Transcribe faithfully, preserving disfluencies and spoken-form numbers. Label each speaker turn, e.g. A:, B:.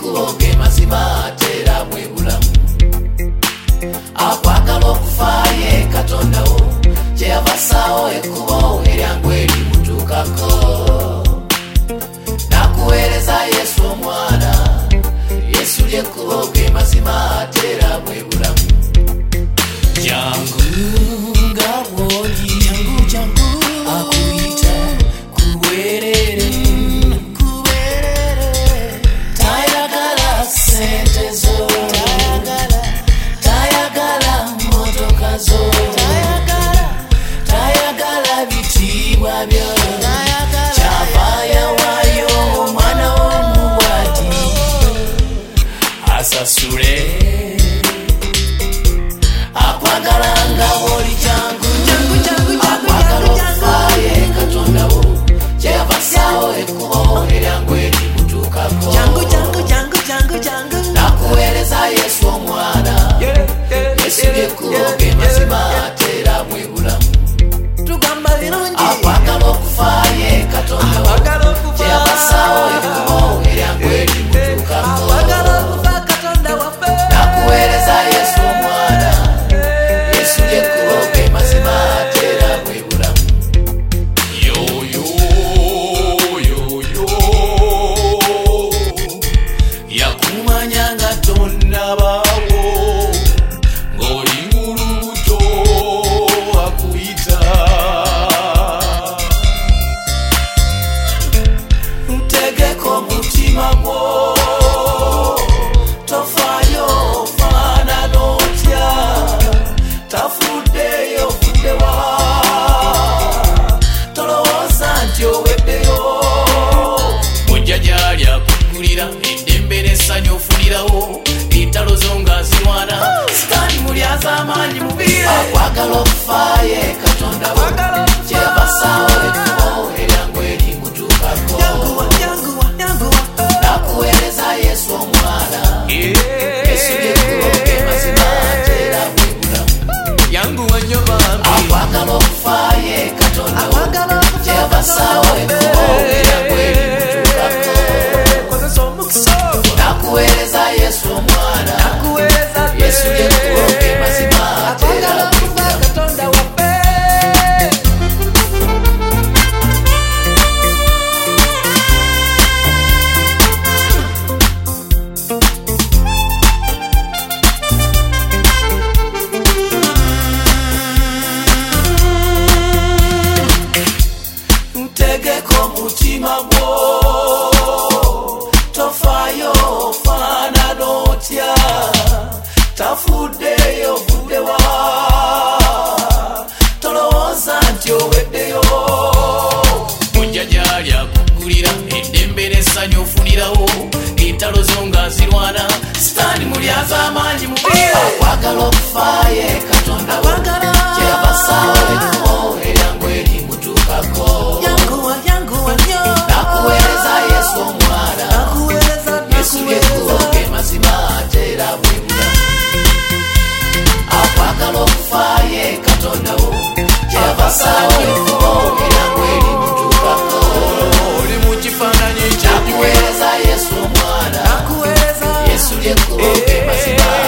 A: lyekkuboge mazima atera bwe bulamu akwagala okufaye Katonda wo kyeyavasaawo ekkubo eryangu erimutuukako nakuweereza Yesu omwana Yesu lyekkuboge mazima atera bwe bulamu jangu nga bwoli jangu jangu akuyita kuberere kuberere tayagala sente zo tayagala tayagala motoka zo tayagala tayagala bitibwa byo kyavaya wayo omwana w'omubwati asasule akwagala nga bwoli jangu jangu jangu akwagala okufaye Katonda wo kyeyavasaawo ekkubo eryangu erimutuukako jangu jangu jangu jangu jangu nakuweereza Yesu omwana Yesu lyekkuboge mazima atera bwe bulamu tugamba birungi akwagala okufaye Katonda wo kyeyavasaawo ekkubo eryangu erimutuukako nakuweereza Yesu omwana Yesu lyekkuboge mazima atera bwe bulamu yoyo yoyo yakumanya nga tonnabaawo ng'oli mu lubuto akuyita ntegeko omutima gwo tofaayo faana n'otya tafuddeyo vuddewa tolowooza nti oweddeyo mujja gyali akuggulira eddembe n'essanyu ofunirawo entalo zo nga zirwana sitaani mulyaza amaanyi mubire akwagala okufaye Katonda wo kyeyavasaawo ekkubo eryangu erimutuukako nakuweereza Yesu omwana Yesu lyekkuboge mazima atera bwe bulamu yanguwa nnyo bambi akwagala okufaye Katonda wo kyeyavasaawo ekkubo eryangu erimutuukako nakuweereza Yesu omwana Yesu lyekkuboge mazima atera bwe bulamu ntegeko omutima gwo tofaayo faana n'otya tafuddeyo vuddewa tolowooza nti oweddeyo mujja gyali akuggulira eddembe n'essanyu ofunirawo entalo zo nga zirwana sitaani mulyaza amaanyi mubire akwagala okufaye Katonda wo kyeyavasaawo ekkubo eryangu erimutuukako nakuweereza Yesu omwana Yesu lyekkuboge mazima atera bwe bulamu akwagala okufaye Katonda wo kyeyavasaawo ekkubo eryangu erimutuukako oli mu kifaananyi nakuweereza Yesu omwana Yesu lyekkuboge mazima